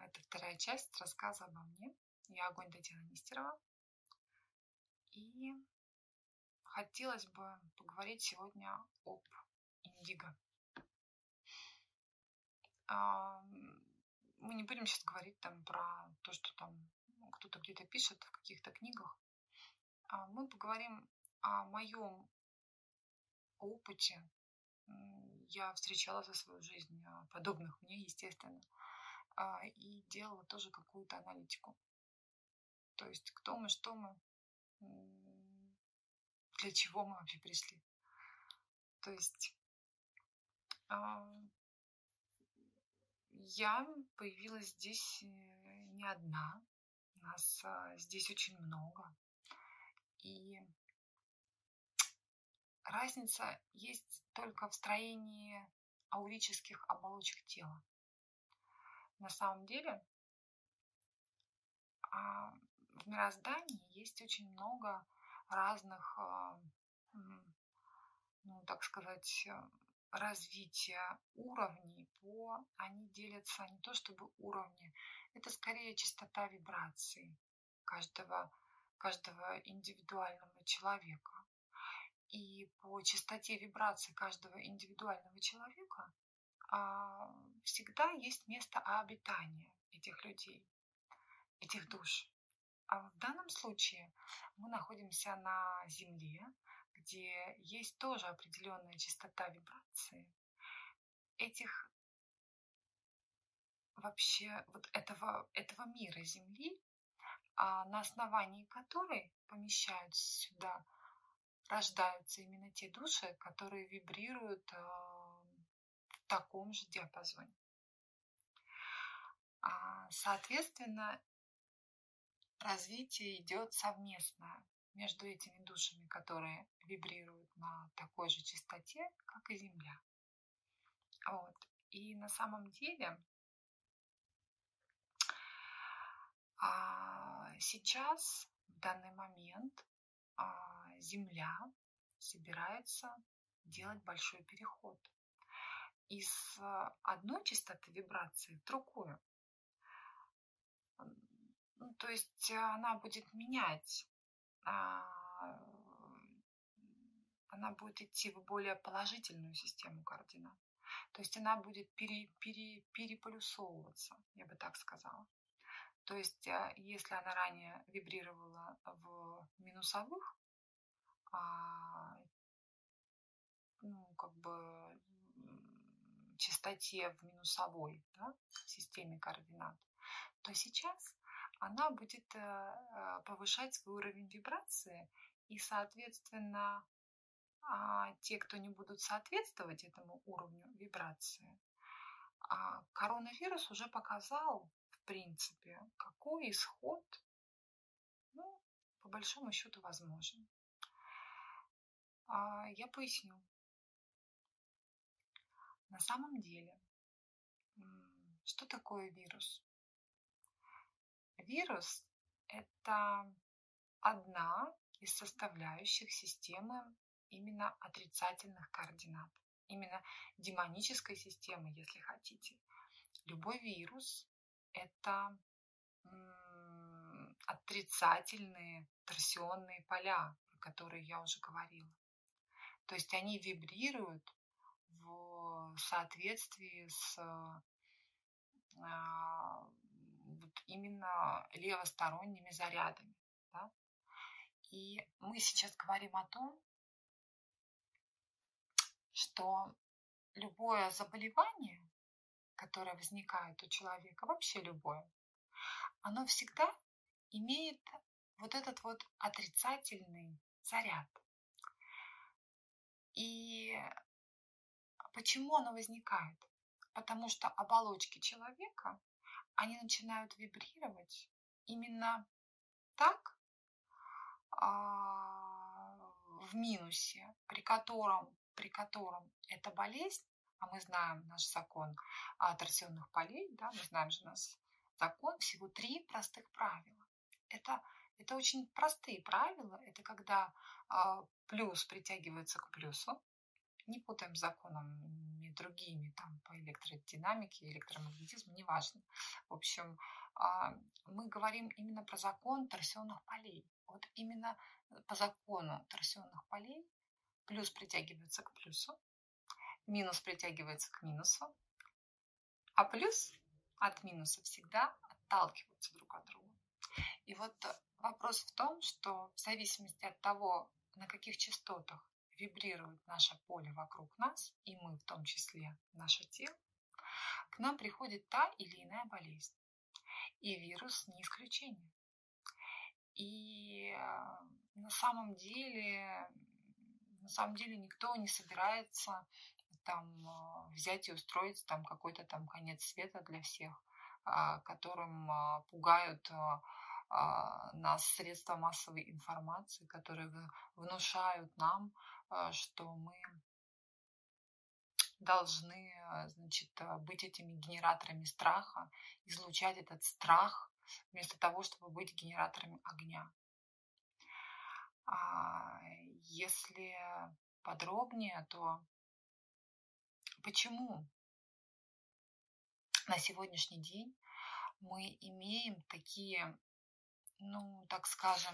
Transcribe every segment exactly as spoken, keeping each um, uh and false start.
Это вторая часть рассказа обо мне. Я Огонь, Татьяна Нестерова. И хотелось бы поговорить сегодня об индиго. Мы не будем сейчас говорить там про то, что там кто-то где-то пишет в каких-то книгах. Мы поговорим о моем опыте. Я встречала за свою жизнь подобных мне, естественно, и делала тоже какую-то аналитику. То есть кто мы, что мы, для чего мы вообще пришли. То есть я появилась здесь не одна, нас здесь очень много. И разница есть только в строении аурических оболочек тела. На самом деле в мироздании есть очень много разных, ну, так сказать, развития уровней по... Они делятся не то чтобы уровни, это скорее частота вибраций каждого, каждого индивидуального человека. И по частоте вибраций каждого индивидуального человека всегда есть место обитания этих людей, этих душ. А в данном случае мы находимся на Земле, где есть тоже определенная частота вибрации. Этих вообще вот этого, этого мира Земли, на основании которой помещаются сюда, рождаются именно те души, которые вибрируют в таком же диапазоне. Соответственно, развитие идет совместно между этими душами, которые вибрируют на такой же частоте, как и Земля. Вот. И на самом деле сейчас, в данный момент, Земля собирается делать большой переход из одной частоты вибрации в другую. Ну, то есть она будет менять, она будет идти в более положительную систему координат. То есть она будет пере, пере, переполюсовываться, я бы так сказала. То есть если она ранее вибрировала в минусовых, ну, как бы частоте в минусовой, да, системе координат, то сейчас она будет повышать свой уровень вибрации, и, соответственно, те, кто не будут соответствовать этому уровню вибрации, коронавирус уже показал, в принципе, какой исход, ну, по большому счету, возможен. Я поясню. На самом деле, что такое вирус? Вирус – это одна из составляющих системы именно отрицательных координат, именно демонической системы, если хотите. Любой вирус – это отрицательные торсионные поля, про которые я уже говорила. То есть они вибрируют в соответствии с вот именно левосторонними зарядами. Да? И мы сейчас говорим о том, что любое заболевание, которое возникает у человека, вообще любое, оно всегда имеет вот этот вот отрицательный заряд. И почему оно возникает? Потому что оболочки человека, они начинают вибрировать именно так, в минусе, при котором, при котором эта болезнь, а мы знаем наш закон торсионных полей, да, мы знаем же наш закон, всего три простых правила. Это, это очень простые правила, это когда плюс притягивается к плюсу, не путаем с законом другими, там, по электродинамике, электромагнетизму, неважно. В общем, а, мы говорим именно про закон торсионных полей. Вот именно по закону торсионных полей плюс притягивается к плюсу, минус притягивается к минусу, а плюс от минуса всегда отталкиваются друг от друга. И вот вопрос в том, что в зависимости от того, на каких частотах вибрирует наше поле вокруг нас, и мы в том числе, наше тело, к нам приходит та или иная болезнь. И вирус не исключение. И на самом деле, на самом деле никто не собирается там взять и устроить там какой-то там конец света для всех, которым пугают нас средства массовой информации, которые внушают нам, что мы должны, значит, быть этими генераторами страха, излучать этот страх, вместо того, чтобы быть генераторами огня. Если подробнее, то почему на сегодняшний день мы имеем такие, ну, так скажем,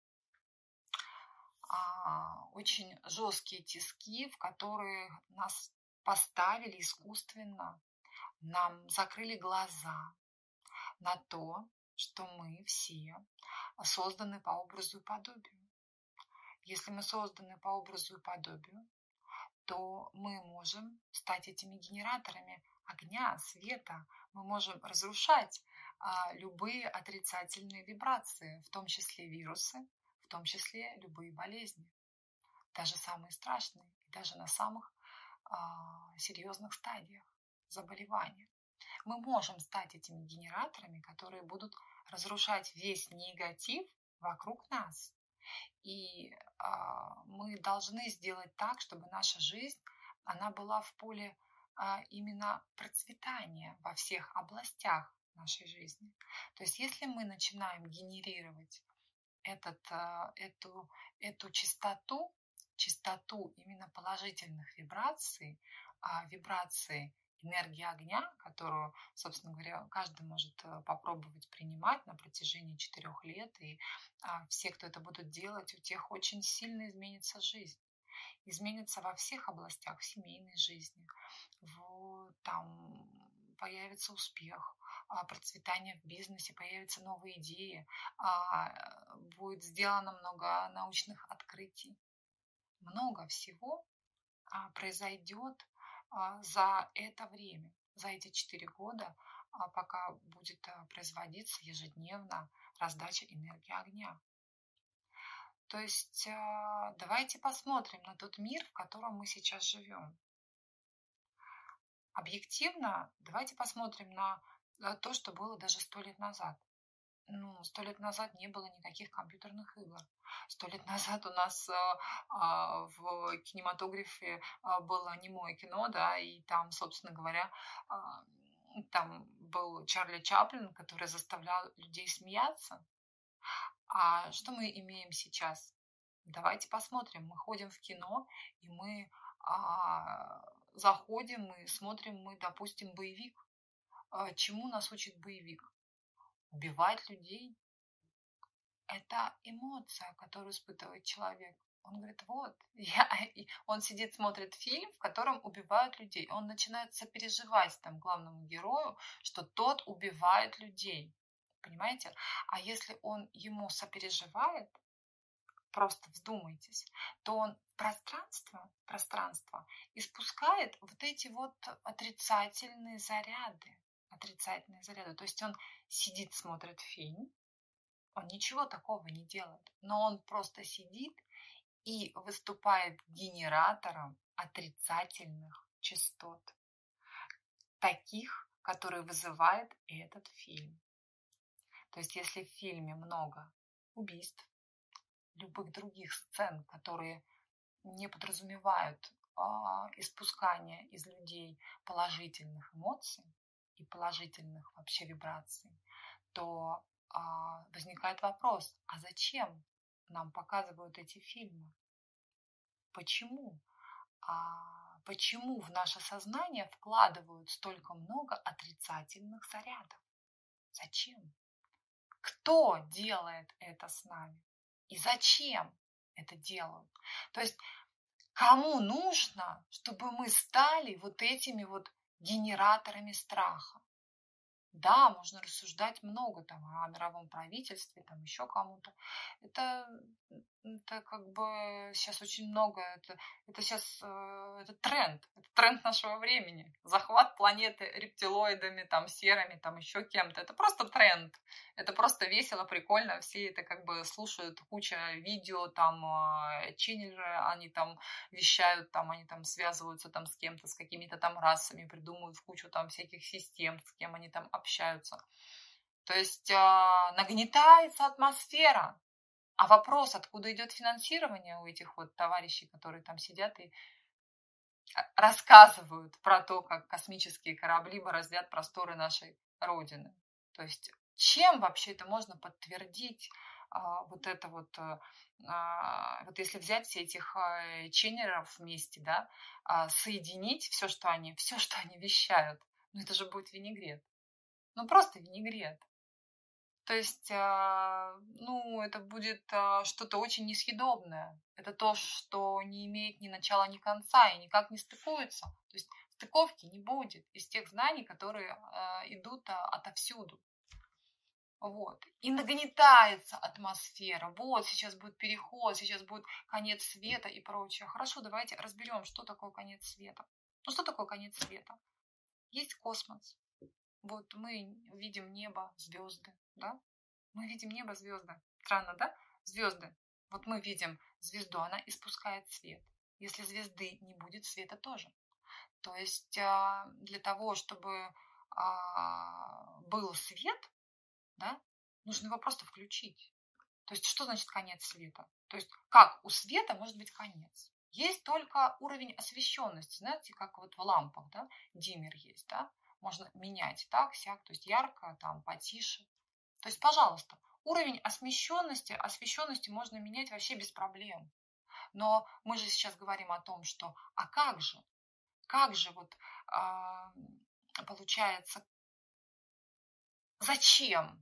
очень жесткие тиски, в которые нас поставили искусственно, нам закрыли глаза на то, что мы все созданы по образу и подобию. Если мы созданы по образу и подобию, то мы можем стать этими генераторами огня, света. Мы можем разрушать а, любые отрицательные вибрации, в том числе вирусы, в том числе любые болезни, даже самые страшные, даже на самых а, серьезных стадиях заболевания. Мы можем стать этими генераторами, которые будут разрушать весь негатив вокруг нас. И а, мы должны сделать так, чтобы наша жизнь, она была в поле а, именно процветания во всех областях нашей жизни. То есть если мы начинаем генерировать этот, а, эту, эту частоту, частоту именно положительных вибраций, а, вибрации энергии огня, которую, собственно говоря, каждый может попробовать принимать на протяжении четырех лет. И а, все, кто это будут делать, у тех очень сильно изменится жизнь. Изменится во всех областях, в семейной жизни, в, там появится успех, процветание в бизнесе, появятся новые идеи, будет сделано много научных открытий. Много всего произойдет за это время, за эти четыре года, пока будет производиться ежедневно раздача энергии огня. То есть давайте посмотрим на тот мир, в котором мы сейчас живем. Объективно, давайте посмотрим на то, что было даже сто лет назад. Ну, сто лет назад не было никаких компьютерных игр. Сто лет назад у нас а, а, в кинематографе а, было немое кино, да, и там, собственно говоря, а, там был Чарли Чаплин, который заставлял людей смеяться. А что мы имеем сейчас? Давайте посмотрим. Мы ходим в кино, и мы а, заходим и смотрим, мы, допустим, боевик. А, чему нас учит боевик? Убивать людей. Это эмоция, которую испытывает человек. Он говорит, вот, я... он сидит, смотрит фильм, в котором убивают людей. Он начинает сопереживать там главному герою, что тот убивает людей. Понимаете? А если он ему сопереживает, просто вдумайтесь, то он пространство, пространство испускает вот эти вот отрицательные заряды. Отрицательные заряды. То есть он сидит, смотрит фильм, он ничего такого не делает, но он просто сидит и выступает генератором отрицательных частот, таких, которые вызывает этот фильм. То есть если в фильме много убийств, любых других сцен, которые не подразумевают а, испускание из людей положительных эмоций и положительных вообще вибраций, то а, возникает вопрос, а зачем нам показывают эти фильмы? Почему? А, почему в наше сознание вкладывают столько много отрицательных зарядов? Зачем? Кто делает это с нами? И зачем это делают? То есть кому нужно, чтобы мы стали вот этими вот генераторами страха? Да, можно рассуждать много там о мировом правительстве, там еще кому-то. Это, это как бы сейчас очень много, это, это сейчас э, это тренд, это тренд нашего времени. Захват планеты рептилоидами, там, серыми, там, еще кем-то. Это просто тренд. Это просто весело, прикольно. Все это как бы слушают, куча видео, там, э, ченнелеры, они там вещают, там, они там связываются там с кем-то, с какими-то там расами, придумывают кучу там всяких систем, с кем они там общаются. То есть э, нагнетается атмосфера. А вопрос, откуда идет финансирование у этих вот товарищей, которые там сидят и рассказывают про то, как космические корабли бороздят просторы нашей Родины. То есть чем вообще это можно подтвердить? А, вот это вот, а, вот если взять все этих а, ченнеров вместе, да, а, соединить все, что они, все, что они вещают, ну это же будет винегрет. Ну просто винегрет. То есть, ну, это будет что-то очень несъедобное. Это то, что не имеет ни начала, ни конца и никак не стыкуется. То есть стыковки не будет из тех знаний, которые идут отовсюду. Вот. И нагнетается атмосфера. Вот, сейчас будет переход, сейчас будет конец света и прочее. Хорошо, давайте разберем, что такое конец света. Ну, что такое конец света? Есть космос. Вот мы видим небо, звезды, да? Мы видим небо, звезды. Странно, да? Звезды. Вот мы видим звезду, она испускает свет. Если звезды не будет, света тоже. То есть для того, чтобы был свет, да, нужно его просто включить. То есть что значит конец света? То есть как у света может быть конец? Есть только уровень освещенности. Знаете, как вот в лампах, да, диммер есть, да? Можно менять так, сяк, то есть ярко, там, потише. То есть, пожалуйста, уровень освещенности, освещенности можно менять вообще без проблем. Но мы же сейчас говорим о том, что, а как же, как же вот а, получается, зачем,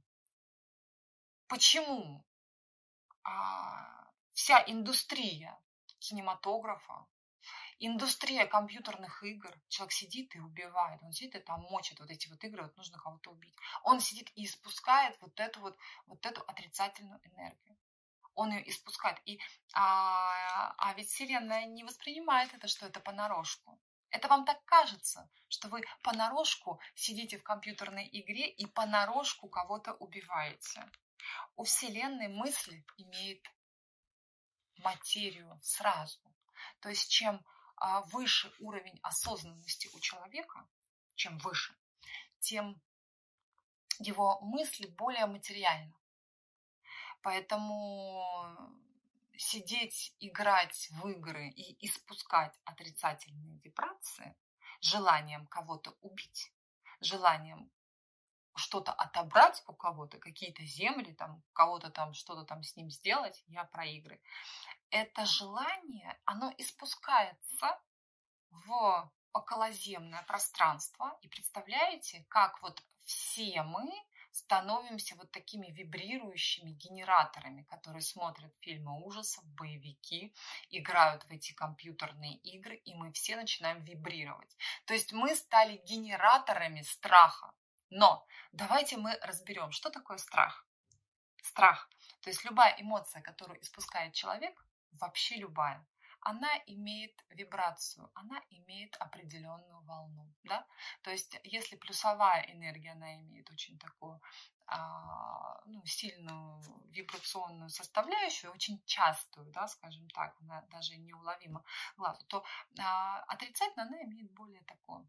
почему а, вся индустрия кинематографа, индустрия компьютерных игр. Человек сидит и убивает. Он сидит и там мочит вот эти вот игры, вот нужно кого-то убить. Он сидит и испускает вот эту вот, вот эту отрицательную энергию. Он ее испускает. И, а, а ведь Вселенная не воспринимает это, что это понарошку. Это вам так кажется, что вы понарошку сидите в компьютерной игре и понарошку кого-то убиваете. У Вселенной мысль имеет материю сразу. То есть чем выше уровень осознанности у человека, чем выше, тем его мысли более материальны. Поэтому сидеть, играть в игры и испускать отрицательные вибрации желанием кого-то убить, желанием что-то отобрать у кого-то, какие-то земли, там, кого-то там, что-то там с ним сделать, я про игры. Это желание, оно испускается в околоземное пространство. И представляете, как вот все мы становимся вот такими вибрирующими генераторами, которые смотрят фильмы ужасов, боевики, играют в эти компьютерные игры, и мы все начинаем вибрировать. То есть мы стали генераторами страха. Но давайте мы разберем, что такое страх. Страх, то есть любая эмоция, которую испускает человек, вообще любая, она имеет вибрацию, она имеет определенную волну. Да? То есть если плюсовая энергия, она имеет очень такую а, ну, сильную вибрационную составляющую, очень частую, да, скажем так, она даже неуловима глазу, то а, отрицательно она имеет более такую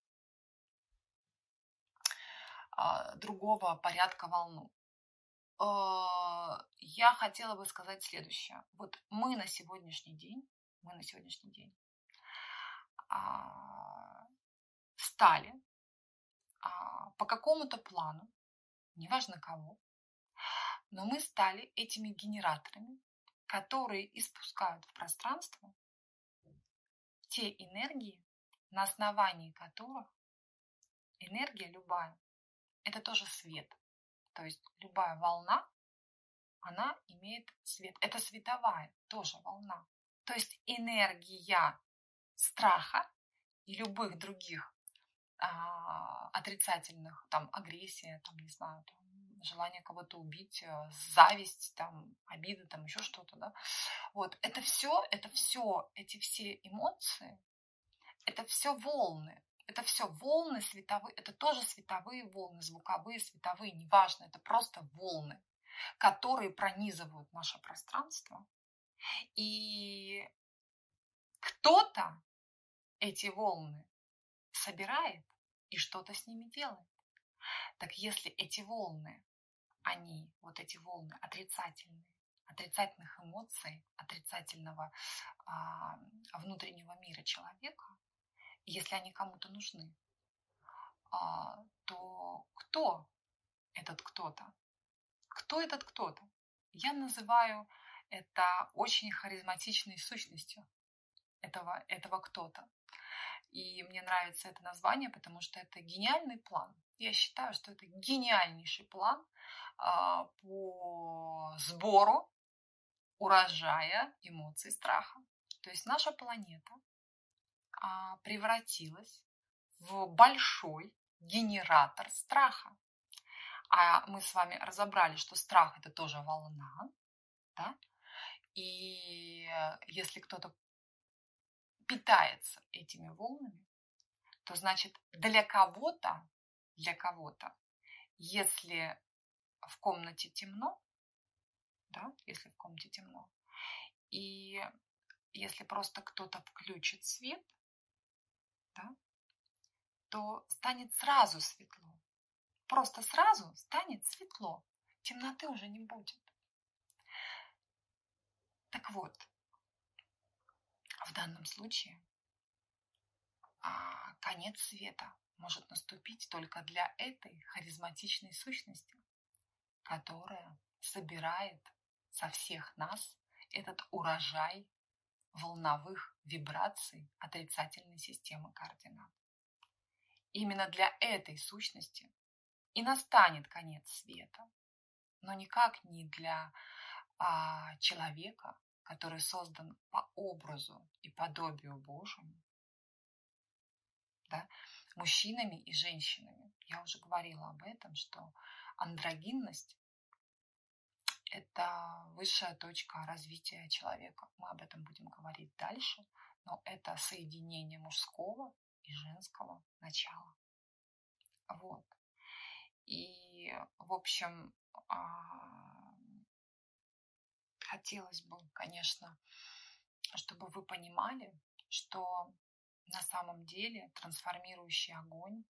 а, другого порядка волну. Я хотела бы сказать следующее. Вот мы на сегодняшний день, мы на сегодняшний день а, стали а, по какому-то плану, неважно кого, но мы стали этими генераторами, которые испускают в пространство те энергии, на основании которых энергия любая, это тоже свет. То есть любая волна, она имеет свет. Это световая тоже волна. То есть энергия страха и любых других а, отрицательных, там, агрессия, там, не знаю, там, желание кого-то убить, зависть, там, обида, там, еще что-то, да. Вот, это все, это все, эти все эмоции, это все волны. Это все волны световые, это тоже световые волны, звуковые, световые, неважно, это просто волны, которые пронизывают наше пространство. И кто-то эти волны собирает и что-то с ними делает. Так если эти волны, они, вот эти волны отрицательные, отрицательных эмоций, отрицательного а, внутреннего мира человека, если они кому-то нужны, а, то кто этот кто-то? Кто этот кто-то? Я называю это очень харизматичной сущностью этого, этого кто-то. И мне нравится это название, потому что это гениальный план. Я считаю, что это гениальнейший план а, по сбору урожая эмоций страха. То есть наша планета а, превратилась в большой генератор страха. А мы с вами разобрали, что страх – это тоже волна, да? И если кто-то питается этими волнами, то значит для кого-то, для кого-то, если в комнате темно, да, если в комнате темно, и если просто кто-то включит свет, да, то станет сразу светло. Просто сразу станет светло. Темноты уже не будет. Так вот, в данном случае а, конец света может наступить только для этой харизматичной сущности, которая собирает со всех нас этот урожай волновых вибраций отрицательной системы координат. Именно для этой сущности и настанет конец света, но никак не для а, человека, который создан по образу и подобию Божьему, да, мужчинами и женщинами. Я уже говорила об этом, что андрогинность – это высшая точка развития человека. Мы об этом будем говорить дальше, но это соединение мужского и женского начала. Вот. И, в общем, хотелось бы, конечно, чтобы вы понимали, что на самом деле трансформирующий огонь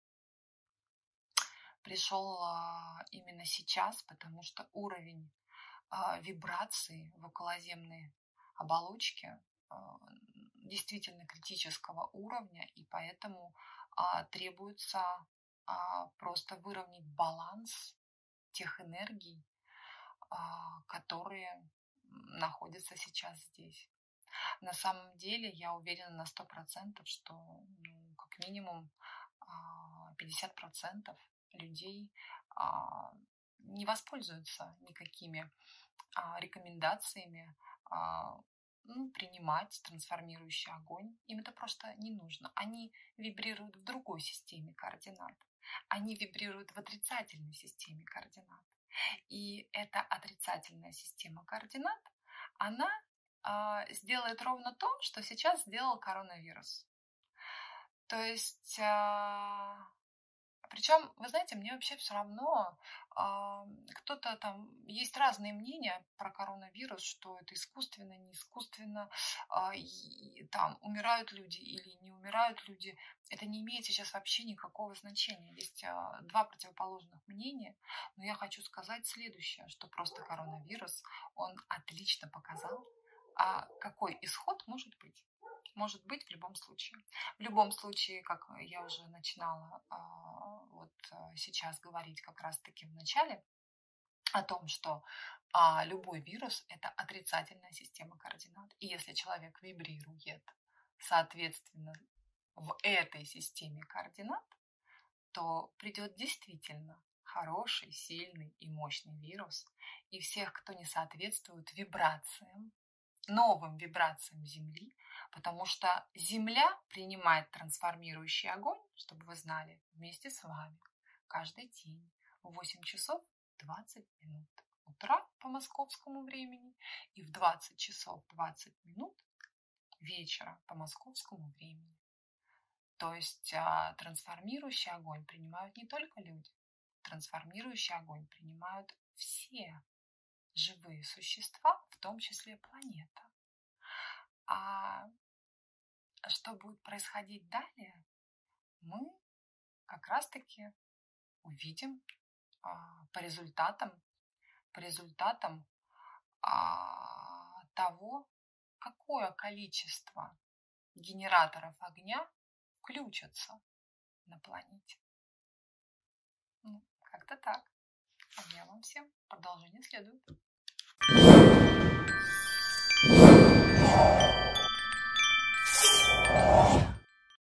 пришел именно сейчас, потому что уровень вибрации в околоземной оболочке действительно критического уровня, и поэтому требуется просто выровнять баланс тех энергий, которые находятся сейчас здесь. На самом деле я уверена на сто процентов, что ну, как минимум пятьдесят процентов людей не воспользуются никакими рекомендациями ну, принимать трансформирующий огонь. Им это просто не нужно. Они вибрируют в другой системе координат. Они вибрируют в отрицательной системе координат. И эта отрицательная система координат, она э, сделает ровно то, что сейчас сделал коронавирус. То есть, э, причем, вы знаете, мне вообще все равно, э, кто-то там, есть разные мнения про коронавирус, что это искусственно, не искусственно, э, и, там умирают люди или не умирают люди. Это не имеет сейчас вообще никакого значения. Есть э, два противоположных мнения, но я хочу сказать следующее, что просто коронавирус, он отлично показал, а какой исход может быть. Может быть в любом случае. В любом случае, как я уже начинала а, вот сейчас говорить как раз-таки в начале, о том, что а, любой вирус – это отрицательная система координат. И если человек вибрирует соответственно, в этой системе координат, то придет действительно хороший, сильный и мощный вирус, и всех, кто не соответствует вибрациям, новым вибрациям Земли, потому что Земля принимает трансформирующий огонь, чтобы вы знали, вместе с вами каждый день в восемь часов двадцать минут утра по московскому времени и в двадцать часов двадцать минут вечера по московскому времени. То есть а, трансформирующий огонь принимают не только люди, трансформирующий огонь принимают все живые существа, в том числе планета. А что будет происходить далее, мы как раз-таки увидим а, по результатам, по результатам а, того, какое количество генераторов огня включатся на планете. Ну, как-то так. А я вам всем продолжение следует.